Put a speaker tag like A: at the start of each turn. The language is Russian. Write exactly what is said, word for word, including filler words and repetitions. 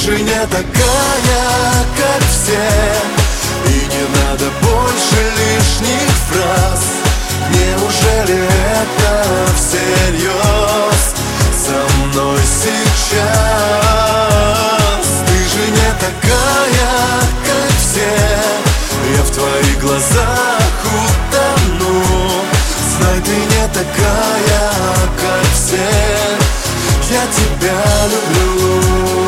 A: же не такая, как все, и не надо больше лишних фраз. Неужели это всерьез со мной сейчас? Ты же не такая, как все, я в твоих глазах утону. Знай, ты не такая, как все, я тебя люблю.